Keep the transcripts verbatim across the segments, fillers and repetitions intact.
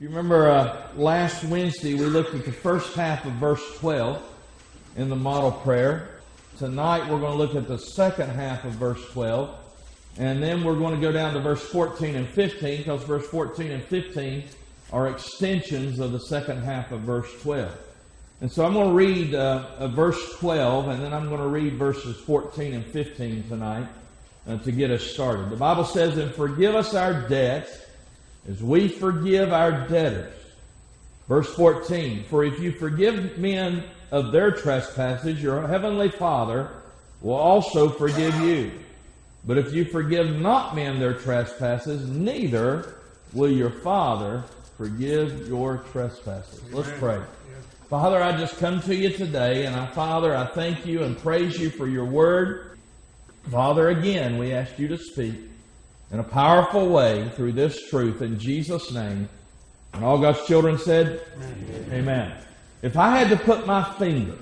You remember uh, last Wednesday we looked at the first half of verse twelve in the model prayer. Tonight we're going to look at the second half of verse twelve. And then we're going to go down to verse fourteen and fifteen, because verse fourteen and fifteen are extensions of the second half of verse twelve. And so I'm going to read uh, uh, verse twelve, and then I'm going to read verses fourteen and fifteen tonight uh, to get us started. The Bible says, "And forgive us our debts, as we forgive our debtors." Verse fourteen, "For if you forgive men of their trespasses, your heavenly Father will also forgive you. But if you forgive not men their trespasses, neither will your Father forgive your trespasses." Let's pray. Father, I just come to you today, and I, Father, I thank you and praise you for your word. Father, again, we ask you to speak in a powerful way through this truth in Jesus' name. And all God's children said, Amen. Amen. If I had to put my finger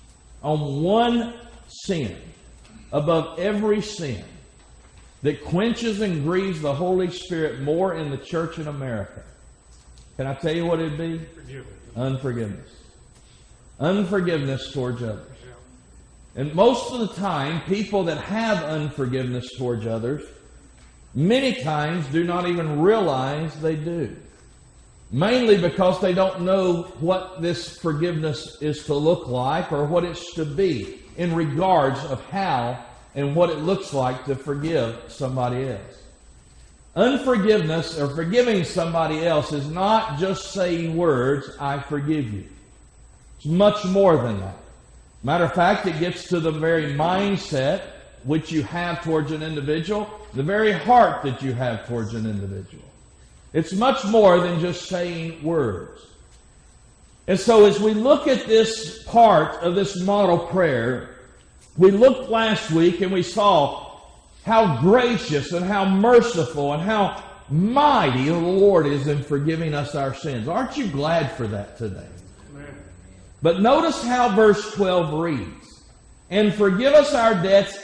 on one sin above every sin that quenches and grieves the Holy Spirit more in the church in America, can I tell you what it'd be? Unforgiveness. Unforgiveness towards others. And most of the time, people that have unforgiveness towards others many times do not even realize they do. Mainly because they don't know what this forgiveness is to look like or what it's to be in regards of how and what it looks like to forgive somebody else. Unforgiveness or forgiving somebody else is not just saying words, "I forgive you." It's much more than that. Matter of fact, it gets to the very mindset which you have towards an individual, the very heart that you have towards an individual. It's much more than just saying words. And so as we look at this part of this model prayer, we looked last week and we saw how gracious and how merciful and how mighty the Lord is in forgiving us our sins. Aren't you glad for that today? Amen. But notice how verse twelve reads, "And forgive us our debts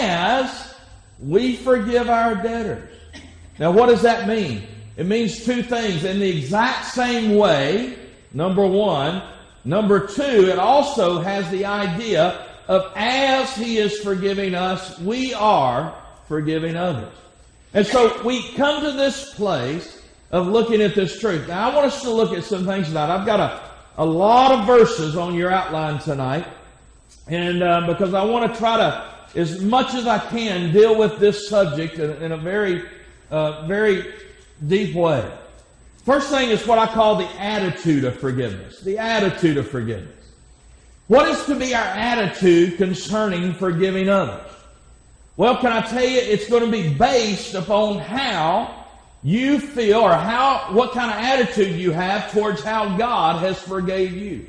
as we forgive our debtors." Now what does that mean? It means two things. In the exact same way, number one. Number two, it also has the idea of as He is forgiving us, we are forgiving others. And so we come to this place of looking at this truth. Now I want us to look at some things tonight. I've got a, a lot of verses on your outline tonight. And uh, because I want to try to, as much as I can, deal with this subject in, in a very, uh, very deep way. First thing is what I call the attitude of forgiveness. The attitude of forgiveness. What is to be our attitude concerning forgiving others? Well, can I tell you, it's going to be based upon how you feel or how, what kind of attitude you have towards how God has forgave you.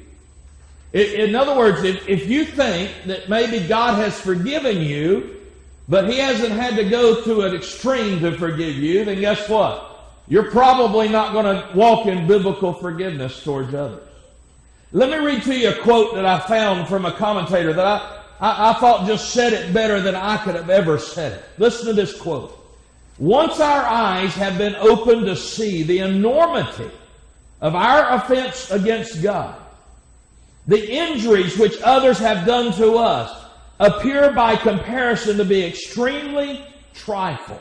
In other words, if, if you think that maybe God has forgiven you, but He hasn't had to go to an extreme to forgive you, then guess what? You're probably not going to walk in biblical forgiveness towards others. Let me read to you a quote that I found from a commentator that I, I, I thought just said it better than I could have ever said it. Listen to this quote. "Once our eyes have been opened to see the enormity of our offense against God, the injuries which others have done to us appear by comparison to be extremely trifle.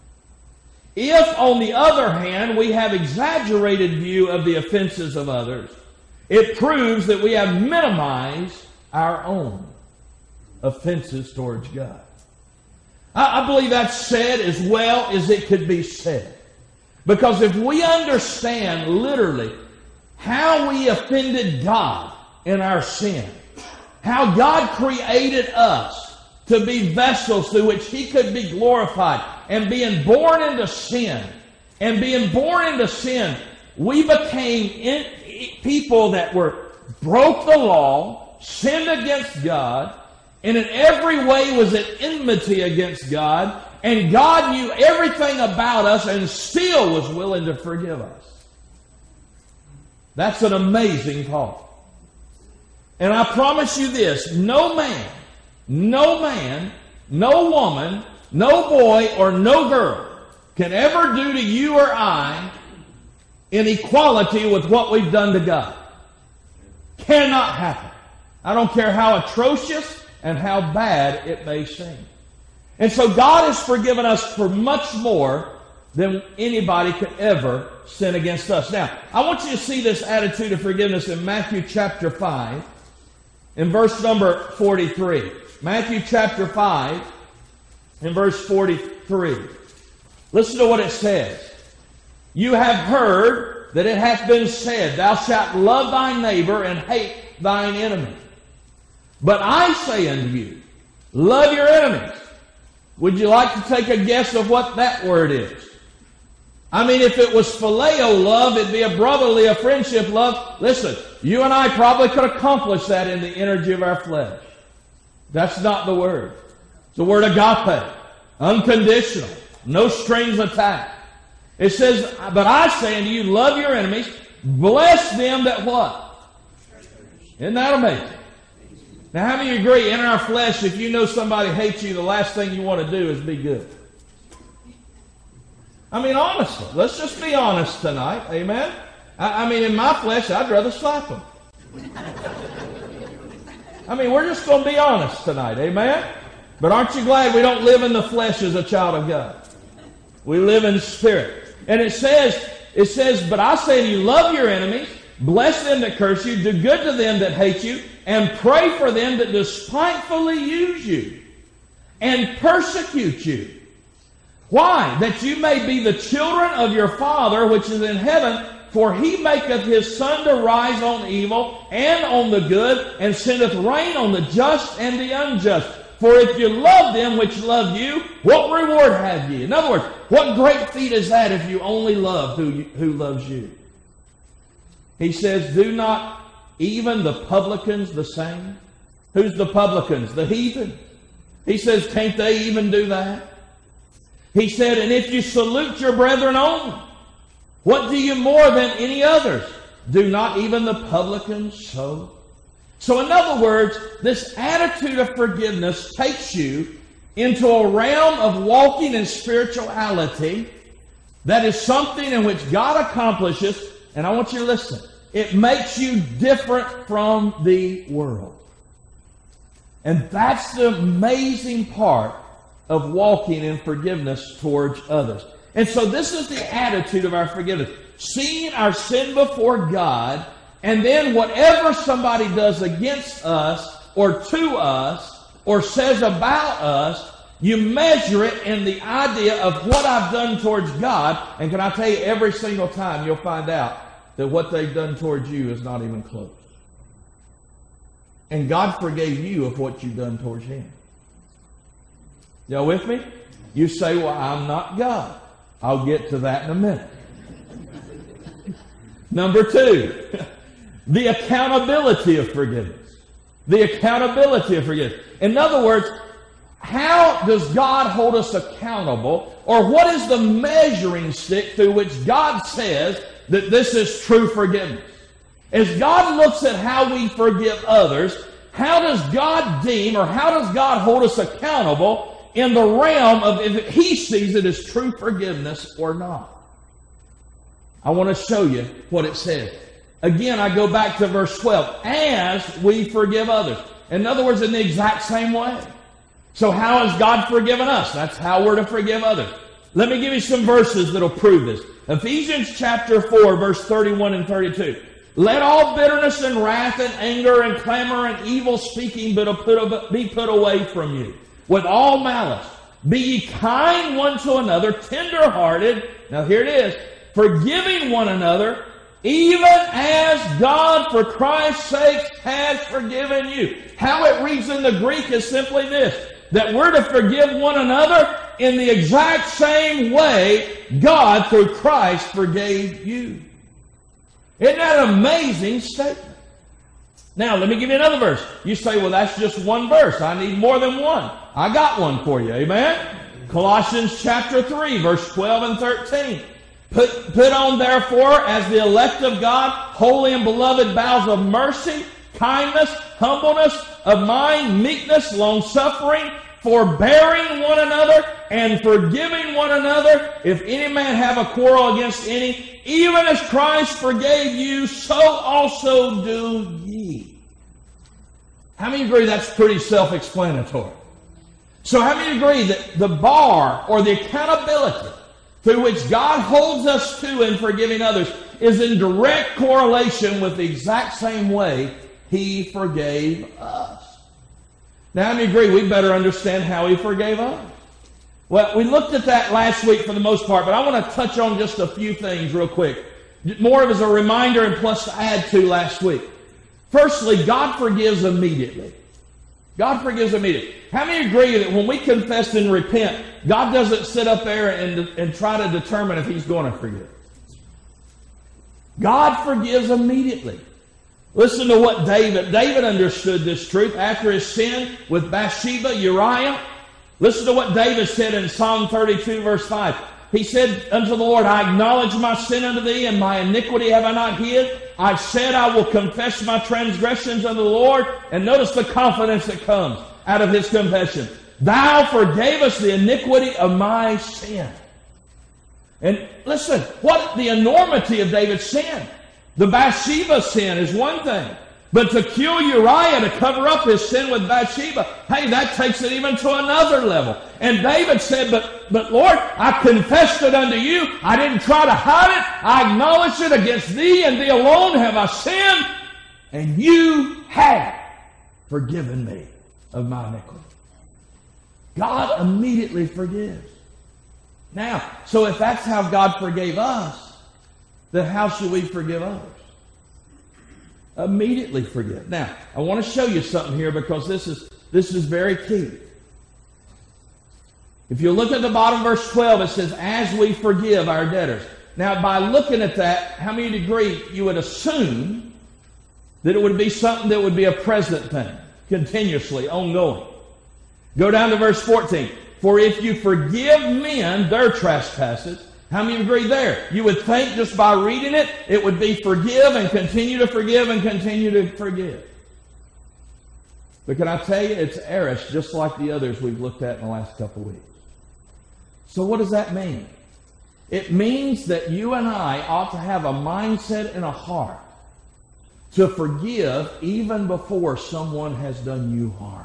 If, on the other hand, we have exaggerated view of the offenses of others, it proves that we have minimized our own offenses towards God." I, I believe that's said as well as it could be said. Because if we understand literally how we offended God in our sin, how God created us to be vessels through which He could be glorified, and being born into sin, and being born into sin, we became in, people that were broke the law, sinned against God, and in every way was at enmity against God, and God knew everything about us and still was willing to forgive us. That's an amazing thought. And I promise you this, no man, no man, no woman, no boy or no girl can ever do to you or I in equality with what we've done to God. Cannot happen. I don't care how atrocious and how bad it may seem. And so God has forgiven us for much more than anybody could ever sin against us. Now, I want you to see this attitude of forgiveness in Matthew chapter five, in verse number forty-three. Matthew chapter five, in verse forty-three. Listen to what it says. You have heard that it hath been said, Thou shalt love thy neighbor and hate thine enemy. But I say unto you, love your enemies. Would you like to take a guess of what that word is? I mean, if it was phileo love, it'd be a brotherly, a friendship love. Listen, you and I probably could accomplish that in the energy of our flesh. That's not the word. It's the word agape. Unconditional. No strings attached. It says, but I say unto you, love your enemies, bless them that what? Isn't that amazing? Now, how many agree, in our flesh, if you know somebody hates you, the last thing you want to do is be good? I mean, honestly, let's just be honest tonight, amen? I, I mean, in my flesh, I'd rather slap them. I mean, we're just going to be honest tonight, amen? But aren't you glad we don't live in the flesh as a child of God? We live in spirit. And it says, it says, but I say to you, love your enemies, bless them that curse you, do good to them that hate you, and pray for them that despitefully use you and persecute you. Why? That you may be the children of your Father which is in heaven, for he maketh his sun to rise on evil and on the good, and sendeth rain on the just and the unjust. For if you love them which love you, what reward have ye? In other words, what great feat is that if you only love who, you, who loves you? He says, do not even the publicans the same? Who's the publicans? The heathen. He says, can't they even do that? He said, and if you salute your brethren only, what do you more than any others? Do not even the publicans so? So in other words, this attitude of forgiveness takes you into a realm of walking in spirituality that is something in which God accomplishes, and I want you to listen, it makes you different from the world. And that's the amazing part of walking in forgiveness towards others. And so this is the attitude of our forgiveness. Seeing our sin before God, and then whatever somebody does against us, or to us, or says about us, you measure it in the idea of what I've done towards God. And can I tell you, every single time you'll find out that what they've done towards you is not even close. And God forgave you of what you've done towards Him. Y'all with me? You say, well, I'm not God. I'll get to that in a minute. Number two, the accountability of forgiveness. The accountability of forgiveness. In other words, how does God hold us accountable? Or what is the measuring stick through which God says that this is true forgiveness? As God looks at how we forgive others, how does God deem, or how does God hold us accountable in the realm of if He sees it as true forgiveness or not? I want to show you what it says. Again, I go back to verse twelve. As we forgive others. In other words, in the exact same way. So how has God forgiven us? That's how we're to forgive others. Let me give you some verses that'll prove this. Ephesians chapter four, verse thirty-one and thirty-two. Let all bitterness and wrath and anger and clamor and evil speaking be put away from you, with all malice. Be ye kind one to another, tender-hearted. Now here it is. Forgiving one another, even as God for Christ's sake has forgiven you. How it reads in the Greek is simply this, that we're to forgive one another in the exact same way God through Christ forgave you. Isn't that an amazing statement? Now, let me give you another verse. You say, well, that's just one verse. I need more than one. I got one for you. Amen? Colossians chapter three, verse twelve and thirteen. Put, put on, therefore, as the elect of God, holy and beloved bowels of mercy, kindness, humbleness of mind, meekness, long-suffering, forbearing one another, and forgiving one another. If any man have a quarrel against any, even as Christ forgave you, so also do ye. How many agree that's pretty self-explanatory? So how many agree that the bar or the accountability through which God holds us to in forgiving others is in direct correlation with the exact same way He forgave us? Now, how many agree we better understand how He forgave us? Well, we looked at that last week for the most part, but I want to touch on just a few things real quick. More of as a reminder and plus to add to last week. Firstly, God forgives immediately. God forgives immediately. How many agree that when we confess and repent, God doesn't sit up there and, and try to determine if He's going to forgive? God forgives immediately. Listen to what David, David understood this truth after his sin with Bathsheba, Uriah. Listen to what David said in Psalm thirty-two, verse five. He said unto the Lord, I acknowledge my sin unto thee, and my iniquity have I not hid. I've said I will confess my transgressions unto the Lord. And notice the confidence that comes out of his confession. Thou forgavest the iniquity of my sin. And listen, what the enormity of David's sin. The Bathsheba sin is one thing. But to kill Uriah, to cover up his sin with Bathsheba, hey, that takes it even to another level. And David said, but, but Lord, I confessed it unto you. I didn't try to hide it. I acknowledged it. Against thee and thee alone have I sinned. And you have forgiven me of my iniquity. God immediately forgives. Now, so if that's how God forgave us, then how should we forgive others? Immediately forgive. Now, I want to show you something here because this is this is very key. If you look at the bottom of verse twelve, it says, as we forgive our debtors. Now, by looking at that, how many agree you would assume that it would be something that would be a present thing, continuously, ongoing? Go down to verse fourteen. For if you forgive men their trespasses, how many agree there? You would think just by reading it, it would be forgive and continue to forgive and continue to forgive. But can I tell you, it's aorist, just like the others we've looked at in the last couple of weeks. So what does that mean? It means that you and I ought to have a mindset and a heart to forgive even before someone has done you harm.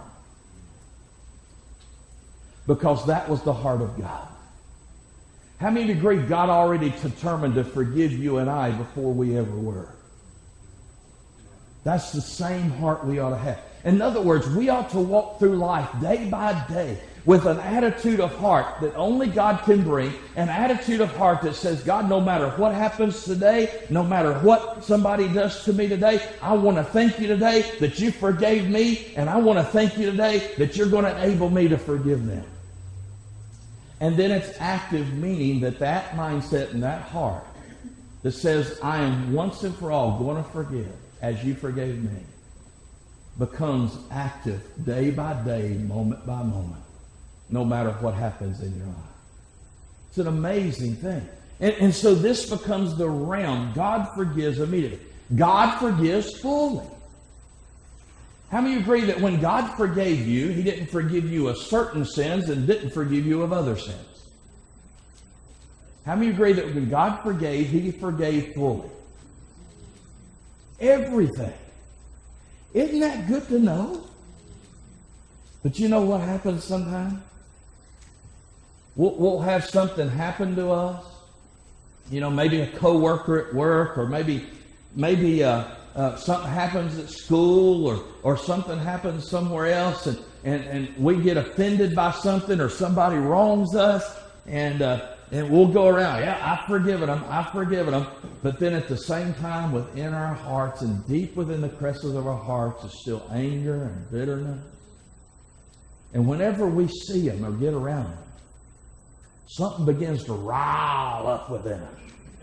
Because that was the heart of God. How many agree God already determined to forgive you and I before we ever were? That's the same heart we ought to have. In other words, we ought to walk through life day by day with an attitude of heart that only God can bring, an attitude of heart that says, God, no matter what happens today, no matter what somebody does to me today, I want to thank you today that you forgave me, and I want to thank you today that you're going to enable me to forgive them. And then it's active, meaning that that mindset and that heart that says, I am once and for all going to forgive as you forgave me, becomes active day by day, moment by moment, no matter what happens in your life. It's an amazing thing. And, and so this becomes the realm. God forgives immediately. God forgives fully. How many agree that when God forgave you, He didn't forgive you of certain sins and didn't forgive you of other sins? How many agree that when God forgave, He forgave fully? Everything. Isn't that good to know? But you know what happens sometimes? We'll, we'll have something happen to us. You know, maybe a coworker at work, or maybe maybe uh, uh, something happens at school, or or something happens somewhere else, and, and, and we get offended by something, or somebody wrongs us, and uh, and we'll go around, yeah, I've forgiven them, I've forgiven them. But then at the same time, within our hearts and deep within the crevices of our hearts is still anger and bitterness. And whenever we see them or get around them, something begins to rile up within us.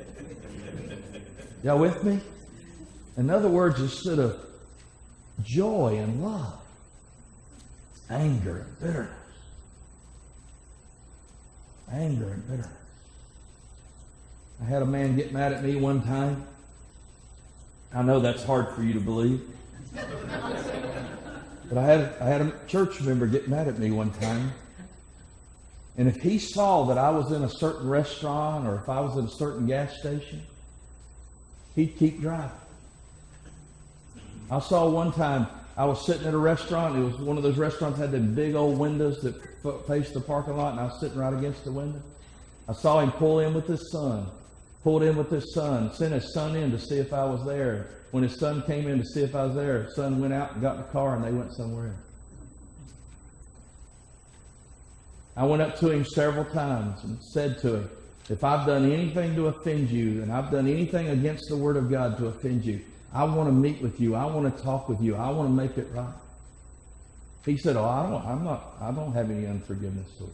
Y'all with me? In other words, instead of joy and love, anger and bitterness. Anger and bitterness. I had a man get mad at me one time. I know that's hard for you to believe. But I had, I had a church member get mad at me one time. And if he saw that I was in a certain restaurant or if I was at a certain gas station, he'd keep driving. I saw one time, I was sitting at a restaurant. It was one of those restaurants that had them big old windows that faced the parking lot, and I was sitting right against the window. I saw him pull in with his son. Pulled in with his son, sent his son in to see if I was there. When his son came in to see if I was there, his son went out and got in the car and they went somewhere else. I went up to him several times and said to him, if I've done anything to offend you and I've done anything against the Word of God to offend you, I want to meet with you. I want to talk with you. I want to make it right. He said, oh, I don't, I'm not, I don't have any unforgiveness toward you.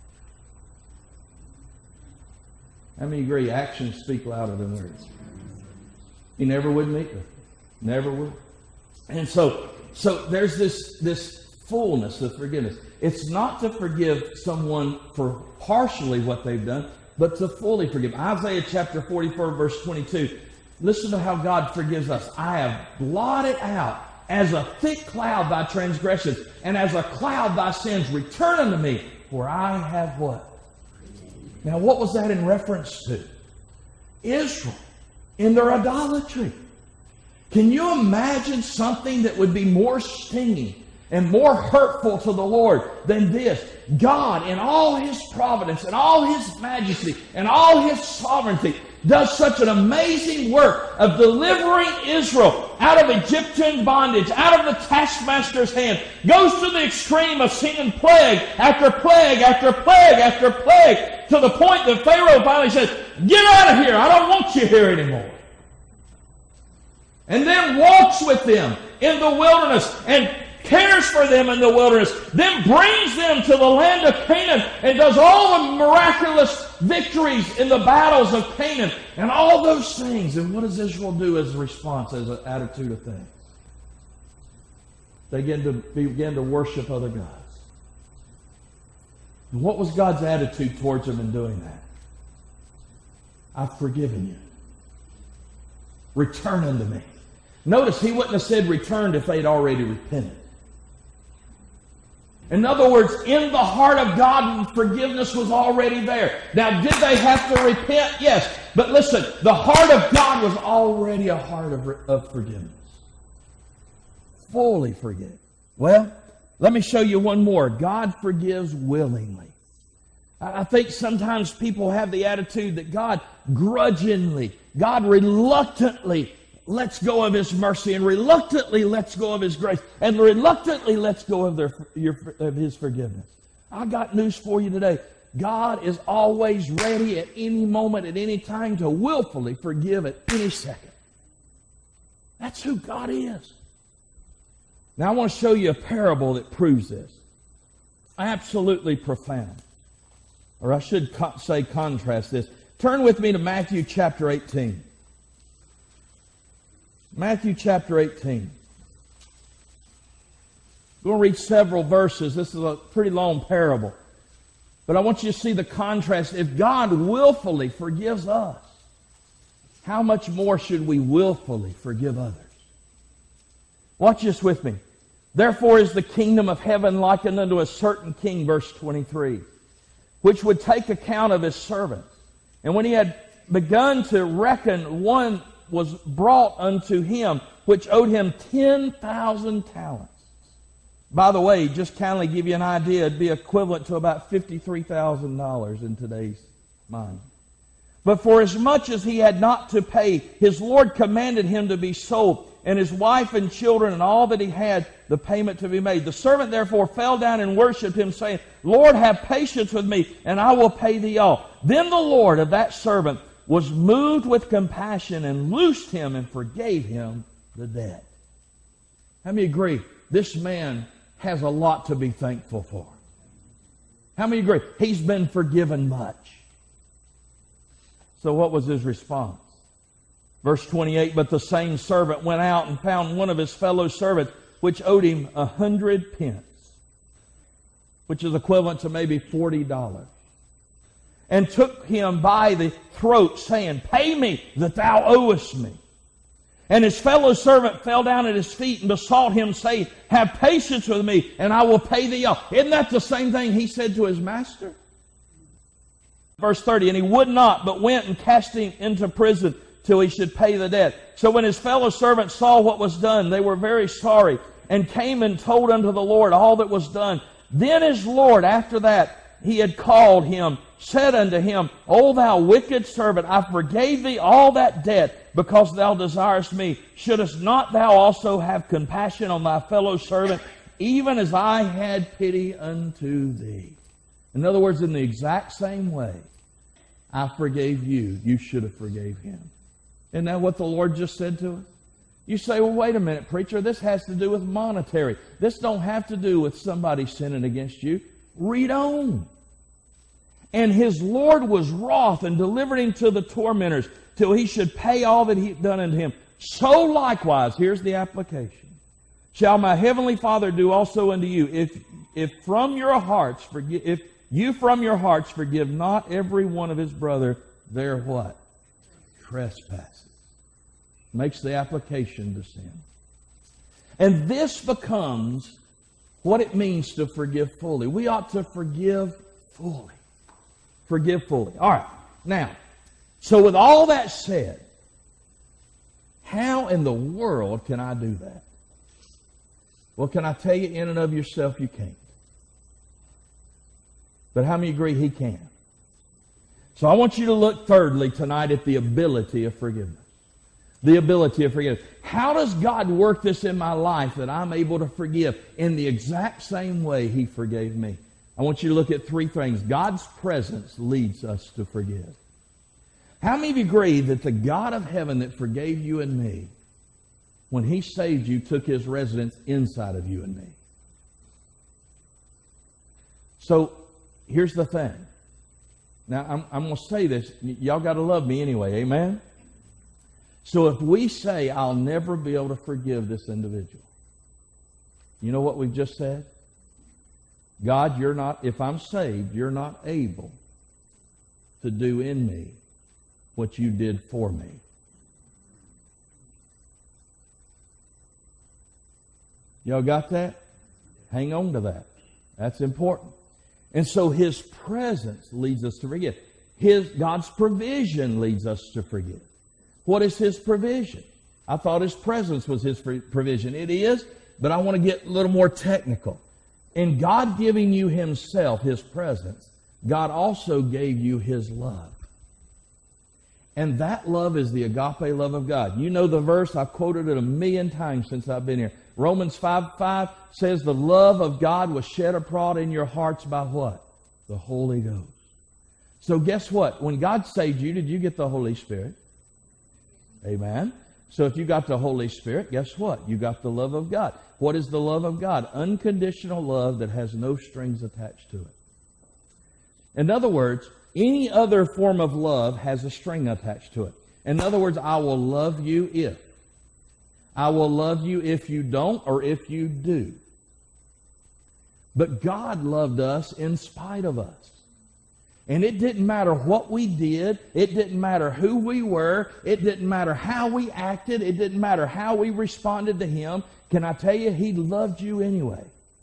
How many agree actions speak louder than words? He never would meet with me. Never would. And so, so there's this, this fullness of forgiveness. It's not to forgive someone for partially what they've done, but to fully forgive. Isaiah chapter forty-four, verse twenty-two. Listen to how God forgives us. I have blotted out as a thick cloud thy transgressions, and as a cloud thy sins. Return unto me, for I have what? Now, what was that in reference to? Israel, in their idolatry. Can you imagine something that would be more stinging and more hurtful to the Lord than this? God, in all His providence and all His majesty and all His sovereignty, does such an amazing work of delivering Israel out of Egyptian bondage, out of the taskmaster's hand, goes to the extreme of sending plague after plague after plague after plague, to the point that Pharaoh finally says, get out of here, I don't want you here anymore. And then walks with them in the wilderness and cares for them in the wilderness, then brings them to the land of Canaan and does all the miraculous victories in the battles of Canaan and all those things. And what does Israel do as a response, as an attitude of things? They begin to, begin to worship other gods. And what was God's attitude towards them in doing that? I've forgiven you. Return unto me. Notice He wouldn't have said returned if they'd already repented. In other words, in the heart of God, forgiveness was already there. Now, did they have to repent? Yes. But listen, the heart of God was already a heart of, of forgiveness. Fully forgive. Well, let me show you one more. God forgives willingly. I think sometimes people have the attitude that God grudgingly, God reluctantly lets go of His mercy and reluctantly lets go of His grace and reluctantly lets go of, their, your, of His forgiveness. I got news for you today. God is always ready at any moment, at any time, to willfully forgive at any second. That's who God is. Now I want to show you a parable that proves this. Absolutely profound. Or I should co- say contrast this. Turn with me to Matthew chapter eighteen. Matthew chapter eighteen. We're going to read several verses. This is a pretty long parable. But I want you to see the contrast. If God willfully forgives us, how much more should we willfully forgive others? Watch this with me. Therefore is the kingdom of heaven likened unto a certain king, verse twenty-three, which would take account of his servants. And when he had begun to reckon, one was brought unto him, which owed him ten thousand talents. By the way, just kindly give you an idea, it'd be equivalent to about fifty-three thousand dollars in today's money. But for as much as he had not to pay, his Lord commanded him to be sold, and his wife and children and all that he had, the payment to be made. The servant therefore fell down and worshipped him, saying, Lord, have patience with me, and I will pay thee all. Then the Lord of that servant was moved with compassion and loosed him and forgave him the debt. How many agree? This man has a lot to be thankful for. How many agree? He's been forgiven much. So what was his response? Verse twenty-eight, but the same servant went out and found one of his fellow servants, which owed him a hundred pence, which is equivalent to maybe forty dollars. And took him by the throat, saying, pay me that thou owest me. And his fellow servant fell down at his feet and besought him, saying, have patience with me, and I will pay thee all. Isn't that the same thing he said to his master? Verse thirty, and he would not, but went and cast him into prison till he should pay the debt. So when his fellow servants saw what was done, they were very sorry, and came and told unto the Lord all that was done. Then his Lord, after that he had called him, said unto him, O thou wicked servant, I forgave thee all that debt, because thou desirest me. Shouldest not thou also have compassion on thy fellow servant, even as I had pity unto thee? In other words, in the exact same way I forgave you, you should have forgave him. Isn't that what the Lord just said to us? You say, well, wait a minute, preacher, this has to do with monetary. This don't have to do with somebody sinning against you. Read on. And his Lord was wroth and delivered him to the tormentors till he should pay all that he had done unto him. So likewise, here's the application, shall my heavenly Father do also unto you, if if from your hearts forgive, if you from your hearts forgive not every one of his brother their what? Trespasses. Makes the application to sin. And this becomes what it means to forgive fully. We ought to forgive fully. Forgive fully. All right. Now, so with all that said, how in the world can I do that? Well, can I tell you, in and of yourself, you can't. But how many agree he can? So I want you to look thirdly tonight at the ability of forgiveness. The ability of forgiveness. How does God work this in my life that I'm able to forgive in the exact same way he forgave me? I want you to look at three things. God's presence leads us to forgive. How many of you agree that the God of heaven that forgave you and me, when he saved you, took his residence inside of you and me? So, here's the thing. Now, I'm, I'm going to say this. Y'all got to love me anyway. Amen? So if we say, I'll never be able to forgive this individual, you know what we've just said? God, you're not, if I'm saved, you're not able to do in me what you did for me. Y'all got that? Hang on to that. That's important. And so his presence leads us to forgive. His, God's provision leads us to forgive. What is his provision? I thought his presence was his provision. It is, but I want to get a little more technical. In God giving you himself, his presence, God also gave you his love. And that love is the agape love of God. You know the verse, I've quoted it a million times since I've been here. Romans five five says the love of God was shed abroad in your hearts by what? The Holy Ghost. So guess what? When God saved you, did you get the Holy Spirit? Amen. So if you got the Holy Spirit, guess what? You got the love of God. What is the love of God? Unconditional love that has no strings attached to it. In other words, any other form of love has a string attached to it. In other words, I will love you if. I will love you if you don't or if you do. But God loved us in spite of us. And it didn't matter what we did. It didn't matter who we were. It didn't matter how we acted. It didn't matter how we responded to him. Can I tell you, he loved you anyway.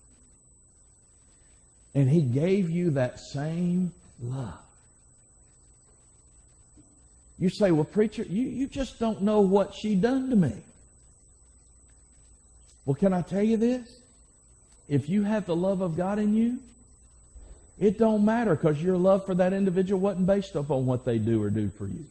And he gave you that same love. You say, well, preacher, you, you just don't know what she done to me. Well, can I tell you this? If you have the love of God in you, it don't matter, because your love for that individual wasn't based upon what they do or do for you.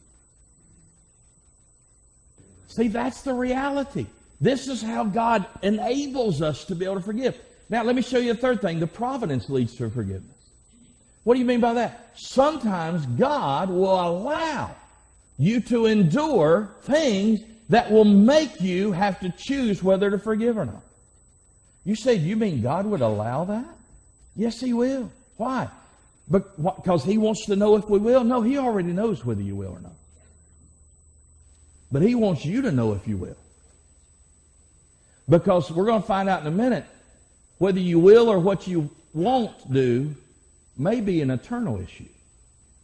See, that's the reality. This is how God enables us to be able to forgive. Now, let me show you a third thing. The providence leads to forgiveness. What do you mean by that? Sometimes God will allow you to endure things that will make you have to choose whether to forgive or not. You say, you mean God would allow that? Yes, he will. Why? Because he wants to know if we will? No, he already knows whether you will or not. But he wants you to know if you will. Because we're going to find out in a minute whether you will or what you won't do may be an eternal issue.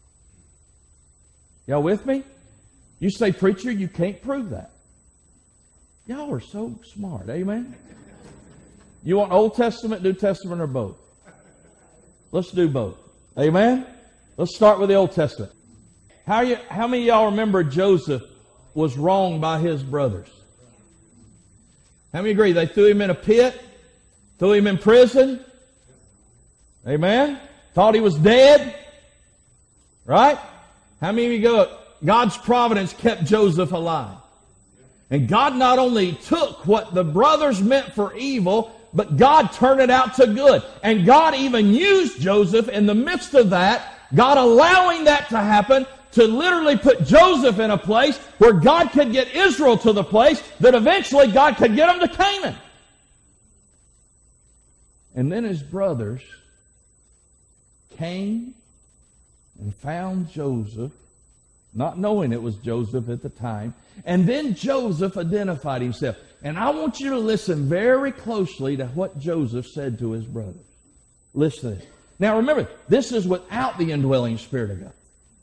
Y'all with me? You say, preacher, you can't prove that. Y'all are so smart. Amen? You want Old Testament, New Testament, or both? Let's do both. Amen? Let's start with the Old Testament. How, you, how many of y'all remember Joseph was wronged by his brothers? How many agree? They threw him in a pit, threw him in prison. Amen? Thought he was dead. Right? How many of you go, God's providence kept Joseph alive? And God not only took what the brothers meant for evil, but God turned it out to good. And God even used Joseph in the midst of that, God allowing that to happen, to literally put Joseph in a place where God could get Israel to the place that eventually God could get them to Canaan. And then his brothers came and found Joseph, not knowing it was Joseph at the time. And then Joseph identified himself. And I want you to listen very closely to what Joseph said to his brothers. Listen to this. Now remember, this is without the indwelling Spirit of God.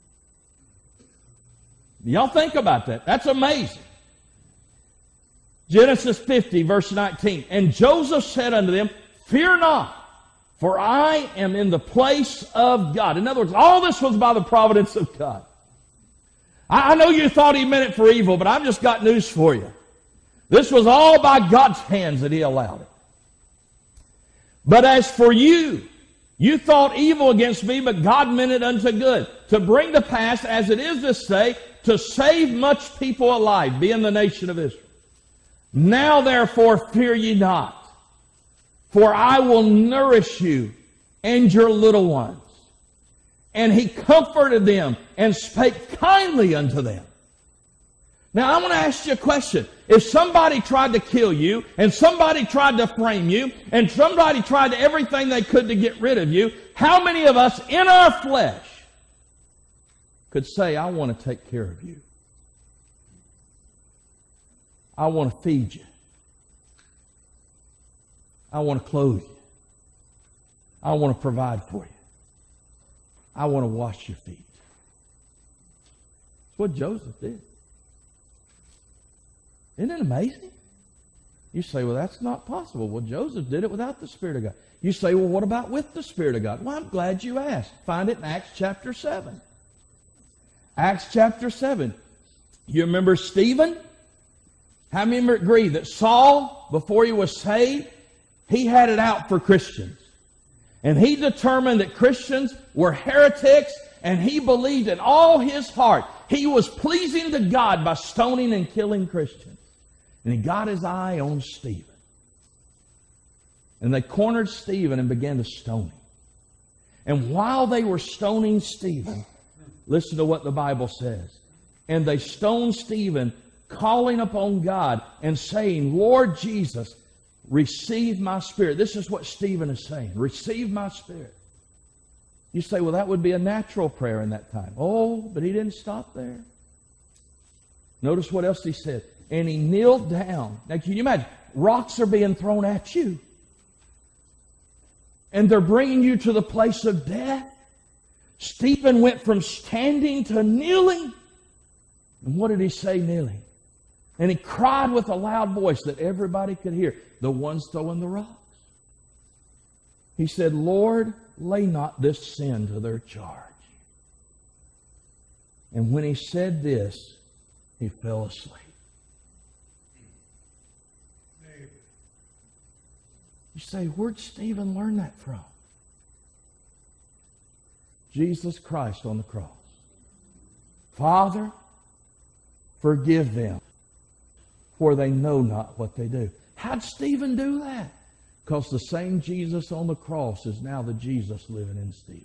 Y'all think about that. That's amazing. Genesis fifty, verse nineteen. And Joseph said unto them, Fear not, for I am in the place of God. In other words, all this was by the providence of God. I know you thought he meant it for evil, but I've just got news for you. This was all by God's hands that he allowed it. But as for you, you thought evil against me, but God meant it unto good, to bring to pass, as it is this day, to save much people alive, being the nation of Israel. Now therefore fear ye not, for I will nourish you and your little ones. And he comforted them and spake kindly unto them. Now I want to ask you a question. If somebody tried to kill you, and somebody tried to frame you, and somebody tried everything they could to get rid of you, how many of us in our flesh could say, I want to take care of you? I want to feed you. I want to clothe you. I want to provide for you. I want to wash your feet. That's what Joseph did. Isn't it amazing? You say, well, that's not possible. Well, Joseph did it without the Spirit of God. You say, well, what about with the Spirit of God? Well, I'm glad you asked. Find it in Acts chapter seven. Acts chapter seven. You remember Stephen? How many agree that Saul, before he was saved, he had it out for Christians? And he determined that Christians were heretics, and he believed in all his heart he was pleasing to God by stoning and killing Christians. And he got his eye on Stephen. And they cornered Stephen and began to stone him. And while they were stoning Stephen, listen to what the Bible says. And they stoned Stephen, calling upon God and saying, Lord Jesus, receive my spirit. This is what Stephen is saying. Receive my spirit. You say, well, that would be a natural prayer in that time. Oh, but he didn't stop there. Notice what else he said. And he kneeled down. Now, can you imagine? Rocks are being thrown at you. And they're bringing you to the place of death. Stephen went from standing to kneeling. And what did he say kneeling? And he cried with a loud voice that everybody could hear. The ones throwing the rocks. He said, Lord, lay not this sin to their charge. And when he said this, he fell asleep. You say, where'd Stephen learn that from? Jesus Christ on the cross. Father, forgive them, for they know not what they do. How'd Stephen do that? Because the same Jesus on the cross is now the Jesus living in Stephen.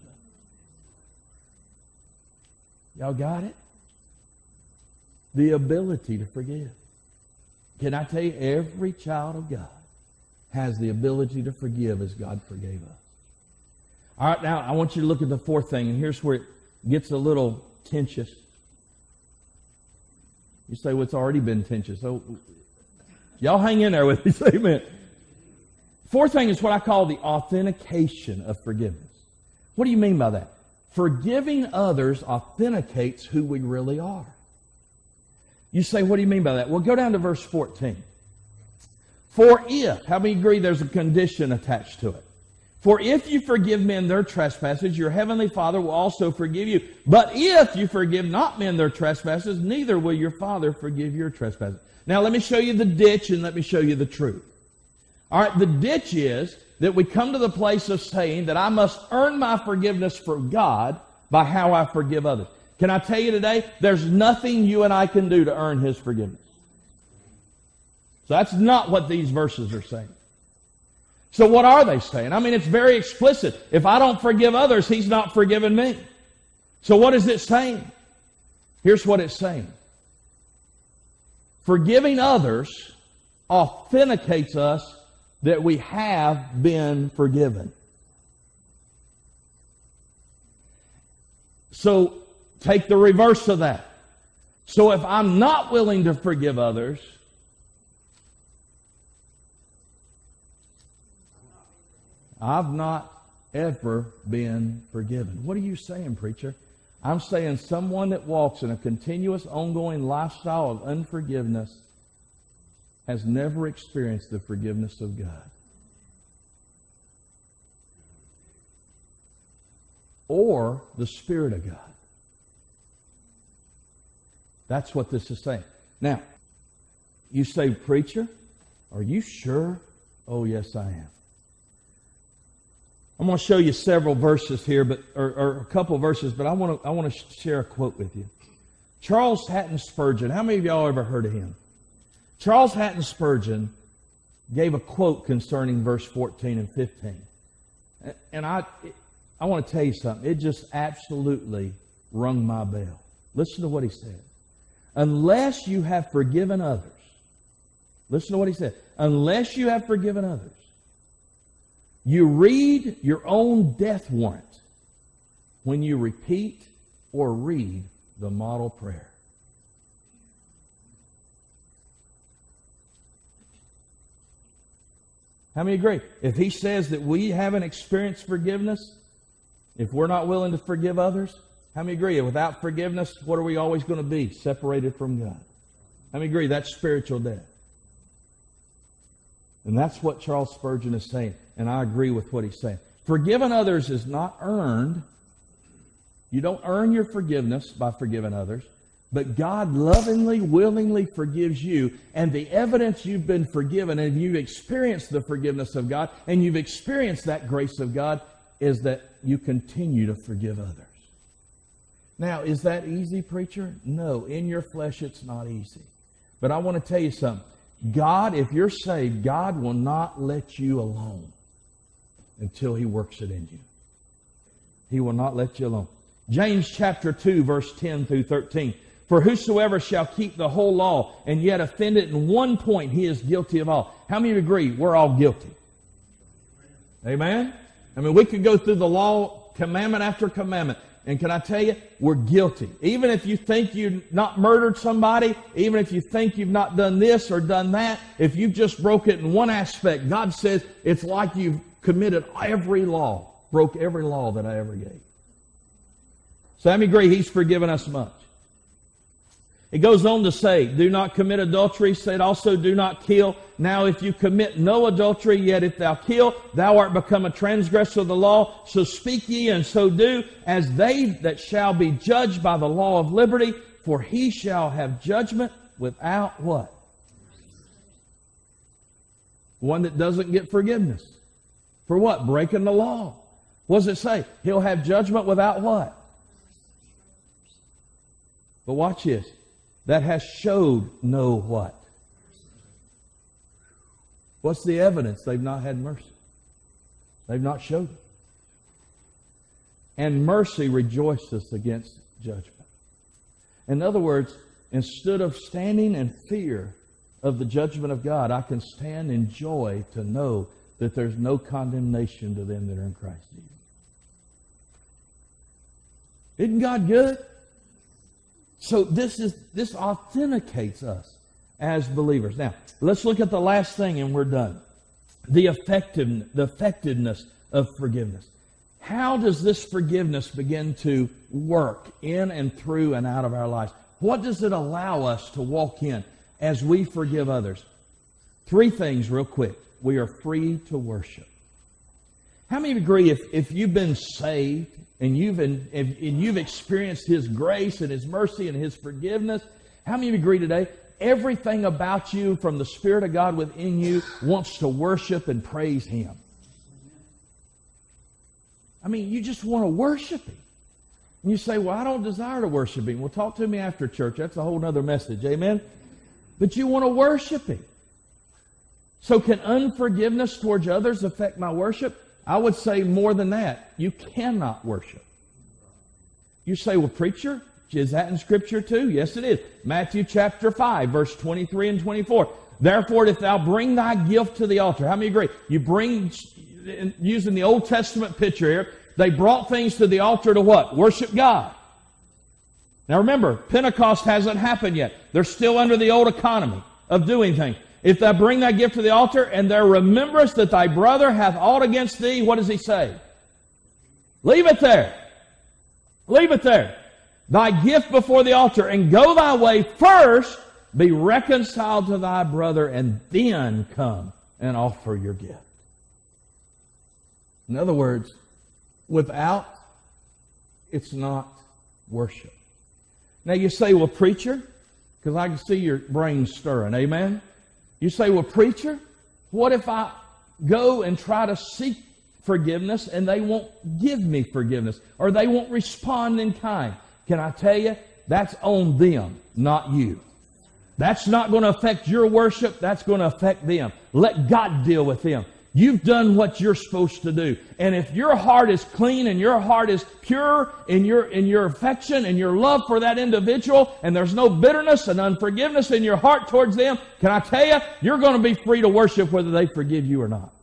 Y'all got it? The ability to forgive. Can I tell you, every child of God has the ability to forgive as God forgave us. All right, now I want you to look at the fourth thing, and here's where it gets a little tenuous. You say, well, it's already been tenuous. So, y'all hang in there with me. Say amen. Fourth thing is what I call the authentication of forgiveness. What do you mean by that? Forgiving others authenticates who we really are. You say, what do you mean by that? Well, go down to verse fourteen. For if, how many agree there's a condition attached to it? For if you forgive men their trespasses, your heavenly Father will also forgive you. But if you forgive not men their trespasses, neither will your Father forgive your trespasses. Now let me show you the ditch and let me show you the truth. All right, the ditch is that we come to the place of saying that I must earn my forgiveness from God by how I forgive others. Can I tell you today, there's nothing you and I can do to earn His forgiveness. So that's not what these verses are saying. So what are they saying? I mean, it's very explicit. If I don't forgive others, He's not forgiven me. So what is it saying? Here's what it's saying. Forgiving others authenticates us that we have been forgiven. So take the reverse of that. So if I'm not willing to forgive others, I've not ever been forgiven. What are you saying, preacher? I'm saying someone that walks in a continuous, ongoing lifestyle of unforgiveness has never experienced the forgiveness of God. Or the Spirit of God. That's what this is saying. Now, you say, preacher, are you sure? Oh, yes, I am. I'm going to show you several verses here, but or, or a couple of verses, but I want to I want to share a quote with you. Charles Hatton Spurgeon. How many of y'all ever heard of him? Charles Hatton Spurgeon gave a quote concerning verse fourteen and fifteen, and I I want to tell you something. It just absolutely rung my bell. Listen to what he said. Unless you have forgiven others, listen to what he said. Unless you have forgiven others, you read your own death warrant when you repeat or read the model prayer. How many agree? If he says that we haven't experienced forgiveness, if we're not willing to forgive others, how many agree? Without forgiveness, what are we always going to be? Separated from God. How many agree? That's spiritual death. And that's what Charles Spurgeon is saying. And I agree with what he's saying. Forgiving others is not earned. You don't earn your forgiveness by forgiving others. But God lovingly, willingly forgives you. And the evidence you've been forgiven and you've experienced the forgiveness of God and you've experienced that grace of God is that you continue to forgive others. Now, is that easy, preacher? No. In your flesh, it's not easy. But I want to tell you something. God, if you're saved, God will not let you alone until He works it in you. He will not let you alone. James chapter two, verse ten through thirteen. For whosoever shall keep the whole law and yet offend it in one point, he is guilty of all. How many agree? We're all guilty. Amen? I mean, we could go through the law, commandment after commandment. And can I tell you, we're guilty. Even if you think you've not murdered somebody, even if you think you've not done this or done that, if you've just broke it in one aspect, God says it's like you've committed every law, broke every law that I ever gave. So I agree, He's forgiven us much. It goes on to say, do not commit adultery, said also do not kill. Now if you commit no adultery, yet if thou kill, thou art become a transgressor of the law. So speak ye and so do, as they that shall be judged by the law of liberty, for he shall have judgment without what? One that doesn't get forgiveness. For what? Breaking the law. What does it say? He'll have judgment without what? But watch this. That has showed no what? What's the evidence? They've not had mercy. They've not showed it. And mercy rejoices against judgment. In other words, instead of standing in fear of the judgment of God, I can stand in joy to know that there's no condemnation to them that are in Christ Jesus. Isn't God good? So this is this authenticates us as believers. Now, let's look at the last thing and we're done. The effective, the effectiveness of forgiveness. How does this forgiveness begin to work in and through and out of our lives? What does it allow us to walk in as we forgive others? Three things real quick. We are free to worship. How many agree if, if you've been saved and you've, in, if, and you've experienced His grace and His mercy and His forgiveness, how many agree today? Everything about you from the Spirit of God within you wants to worship and praise Him. I mean, you just want to worship Him. And you say, well, I don't desire to worship Him. Well, talk to me after church. That's a whole other message. Amen? But you want to worship Him. So can unforgiveness towards others affect my worship? I would say more than that. You cannot worship. You say, well, preacher, is that in Scripture too? Yes, it is. Matthew chapter five, verse twenty-three and twenty-four. Therefore, if thou bring thy gift to the altar. How many agree? You bring, using the Old Testament picture here, they brought things to the altar to what? Worship God. Now remember, Pentecost hasn't happened yet. They're still under the old economy of doing things. If thou bring thy gift to the altar, and there rememberest that thy brother hath aught against thee, what does he say? Leave it there. Leave it there. Thy gift before the altar, and go thy way first, be reconciled to thy brother, and then come and offer your gift. In other words, without, it's not worship. Now you say, well, preacher, because I can see your brain stirring, amen? You say, well, preacher, what if I go and try to seek forgiveness and they won't give me forgiveness, or they won't respond in kind? Can I tell you, that's on them, not you. That's not going to affect your worship. That's going to affect them. Let God deal with them. You've done what you're supposed to do. And if your heart is clean and your heart is pure in your, in your affection and your love for that individual, and there's no bitterness and unforgiveness in your heart towards them, can I tell you, you're going to be free to worship whether they forgive you or not.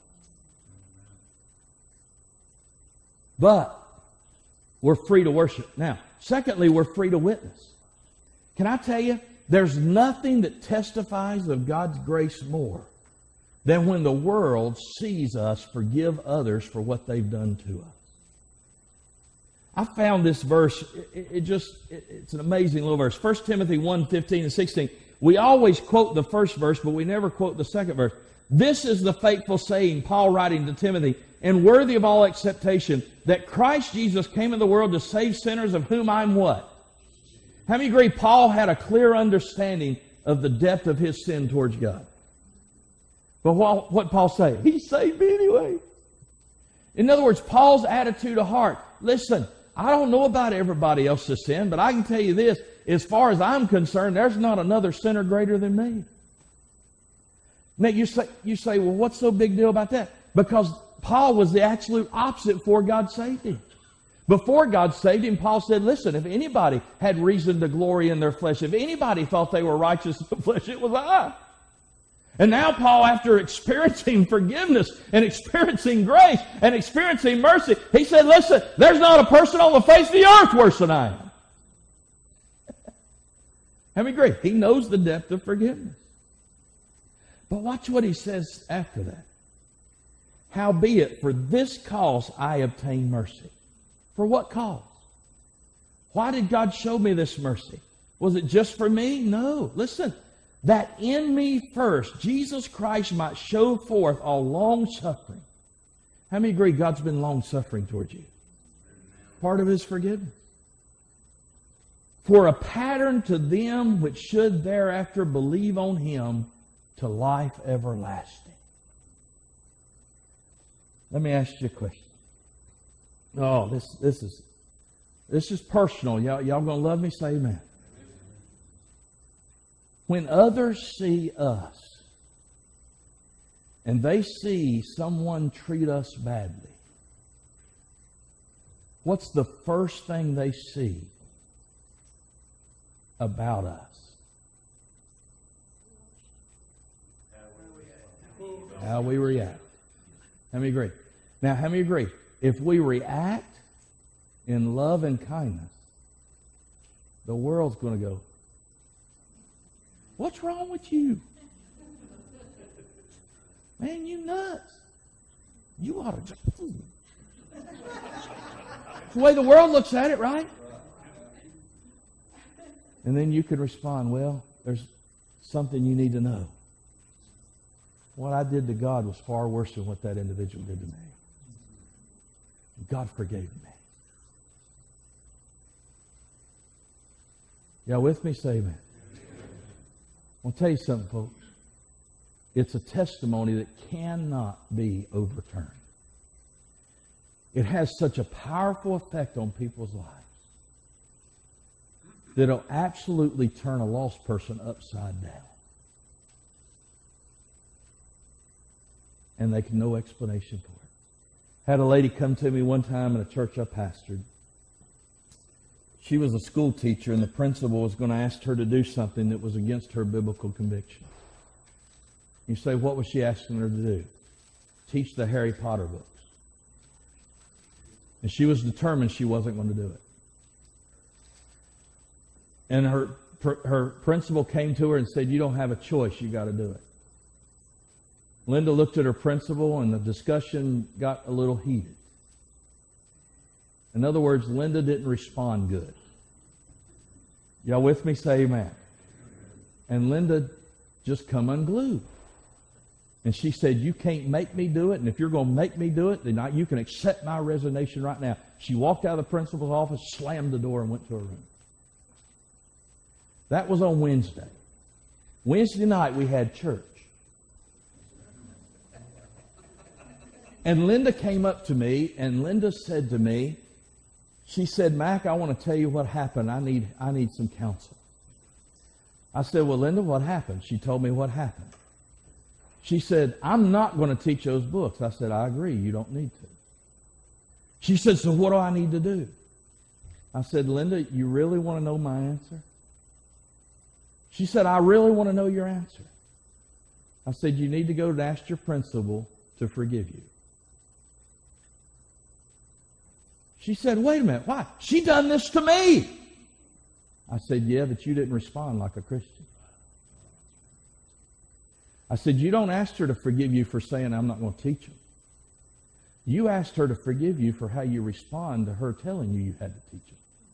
But we're free to worship. Now, secondly, we're free to witness. Can I tell you, there's nothing that testifies of God's grace more than when the world sees us forgive others for what they've done to us. I found this verse, it, it just, it, it's an amazing little verse. First Timothy one, fifteen and sixteen. We always quote the first verse, but we never quote the second verse. This is the faithful saying, Paul writing to Timothy, and worthy of all acceptation, that Christ Jesus came in the world to save sinners, of whom I'm what? How many agree Paul had a clear understanding of the depth of his sin towards God? But what, what Paul say? He saved me anyway. In other words, Paul's attitude of heart. Listen, I don't know about everybody else's sin, but I can tell you this. As far as I'm concerned, there's not another sinner greater than me. Now you say, you say, well, what's so big deal about that? Because Paul was the absolute opposite before God saved him. Before God saved him, Paul said, listen, if anybody had reason to glory in their flesh, if anybody thought they were righteous in the flesh, it was I. And now Paul, after experiencing forgiveness and experiencing grace and experiencing mercy, he said, listen, there's not a person on the face of the earth worse than I am. How many agree? He knows the depth of forgiveness. But watch what he says after that. Howbeit, for this cause I obtain mercy. For what cause? Why did God show me this mercy? Was it just for me? No. Listen. That in me first, Jesus Christ might show forth all long suffering. How many agree God's been long suffering towards you? Part of His forgiveness. For a pattern to them which should thereafter believe on Him to life everlasting. Let me ask you a question. Oh, this this is this is personal. Y'all, y'all gonna love me? Say amen. When others see us and they see someone treat us badly, what's the first thing they see about us? How we react. How many agree? Now, how many agree? If we react in love and kindness, the world's going to go, what's wrong with you? Man, you nuts. You ought to just... It's the way the world looks at it, right? And then you could respond, well, there's something you need to know. what I did to God was far worse than what that individual did to me. God forgave me. Y'all with me? Say amen. I'll tell you something, folks. It's a testimony that cannot be overturned. It has such a powerful effect on people's lives that it'll absolutely turn a lost person upside down. And they can no explanation for it. Had a lady come to me one time in a church I pastored. She was a school teacher, and the principal was going to ask her to do something that was against her biblical conviction. You say, what was she asking her to do? Teach the Harry Potter books. And she was determined she wasn't going to do it. And her her principal came to her and said, you don't have a choice, you got to do it. Linda looked at her principal, and the discussion got a little heated. In other words, Linda didn't respond good. Y'all with me? Say amen. And Linda just come unglued. And she said, you can't make me do it, and if you're going to make me do it, then I, you can accept my resignation right now. She walked out of the principal's office, slammed the door, and went to her room. That was on Wednesday. Wednesday night, we had church. And Linda came up to me, and Linda said to me, she said, Mac, I want to tell you what happened. I need, I need some counsel. I said, well, Linda, what happened? She told me what happened. She said, I'm not going to teach those books. I said, I agree. You don't need to. She said, so what do I need to do? I said, Linda, you really want to know my answer? She said, I really want to know your answer. I said, you need to go and ask your principal to forgive you. She said, wait a minute, why? She done this to me. I said, yeah, but you didn't respond like a Christian. I said, you don't ask her to forgive you for saying, I'm not going to teach them. You asked her to forgive you for how you respond to her telling you you had to teach them.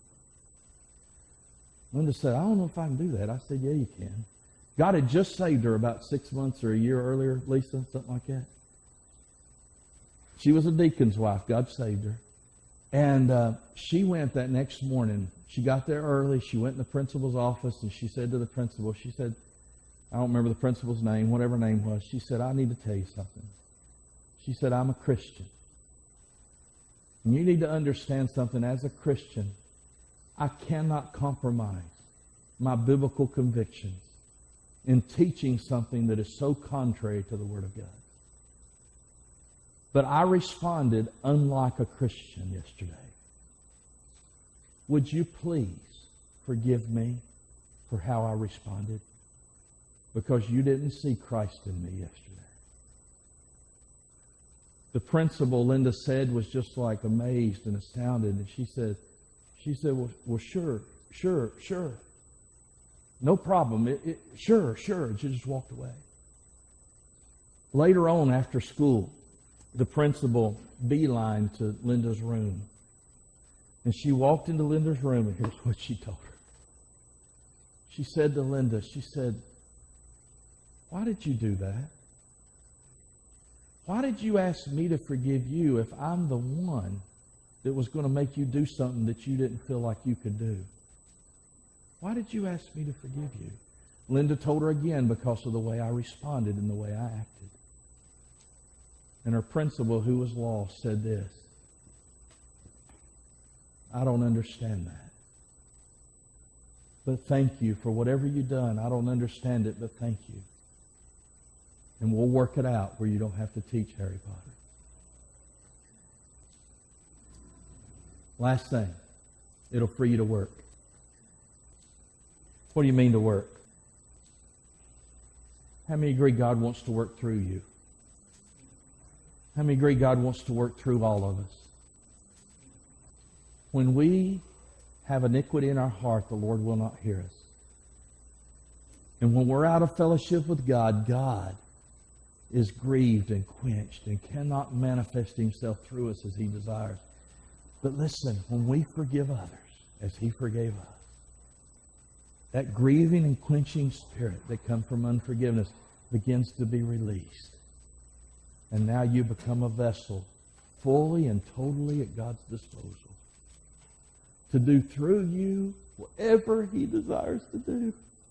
Linda said, I don't know if I can do that. I said, yeah, you can. God had just saved her about six months or a year earlier, Lisa, something like that. She was a deacon's wife. God saved her. And uh, she went that next morning. She got there early. She went in the principal's office, and she said to the principal, she said, I don't remember the principal's name, whatever her name was. She said, I need to tell you something. She said, I'm a Christian. And you need to understand something. As a Christian, I cannot compromise my biblical convictions in teaching something that is so contrary to the Word of God. But I responded unlike a Christian yesterday. Would you please forgive me for how I responded? Because you didn't see Christ in me yesterday. The principal, Linda said, was just like amazed and astounded. And she said, she said, well, well sure, sure, sure. No problem. It, it, sure, sure. And she just walked away. Later on, after school, the principal beelined to Linda's room. And she walked into Linda's room, and here's what she told her. She said to Linda, she said, why did you do that? Why did you ask me to forgive you if I'm the one that was going to make you do something that you didn't feel like you could do? Why did you ask me to forgive you? Linda told her again, because of the way I responded and the way I acted. And her principal, who was lost, said this, I don't understand that. But thank you for whatever you've done. I don't understand it, but thank you. And we'll work it out where you don't have to teach Harry Potter. Last thing, it'll free you to work. What do you mean to work? How many agree God wants to work through you? How many agree God wants to work through all of us? When we have iniquity in our heart, the Lord will not hear us. And when we're out of fellowship with God, God is grieved and quenched and cannot manifest Himself through us as He desires. But listen, when we forgive others as He forgave us, that grieving and quenching spirit that comes from unforgiveness begins to be released. And now you become a vessel fully and totally at God's disposal to do through you whatever He desires to do.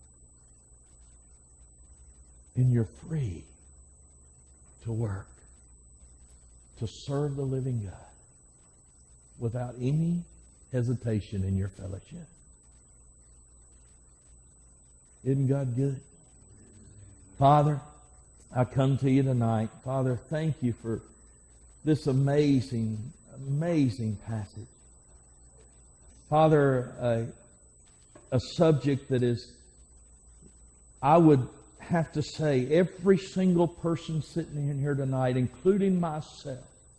And you're free to work, to serve the living God without any hesitation in your fellowship. Isn't God good? Father, I come to you tonight. Father, thank you for this amazing, amazing passage. Father, a, a subject that is, I would have to say, every single person sitting in here tonight, including myself,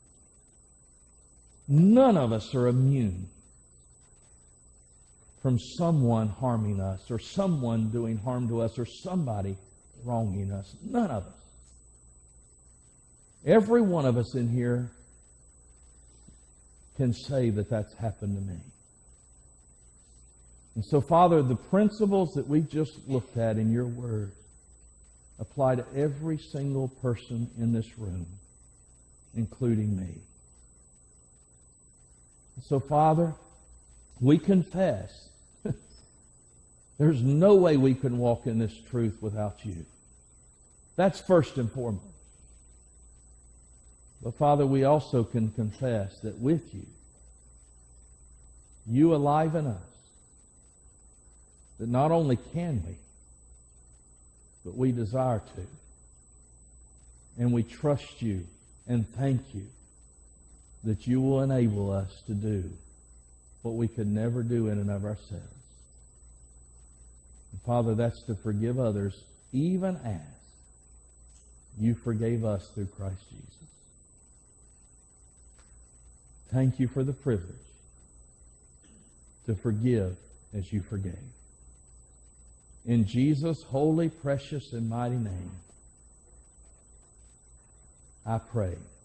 none of us are immune from someone harming us or someone doing harm to us or somebody wronging us. None of us. Every one of us in here can say that that's happened to me. And so, Father, the principles that we just looked at in your word apply to every single person in this room, including me. And so, Father, we confess there's no way we can walk in this truth without you. That's first and foremost. But Father, we also can confess that with you, you alive in us, that not only can we, but we desire to. And we trust you and thank you that you will enable us to do what we could never do in and of ourselves. And Father, that's to forgive others even as you forgave us through Christ Jesus. Thank you for the privilege to forgive as you forgave. In Jesus' holy, precious, and mighty name, I pray.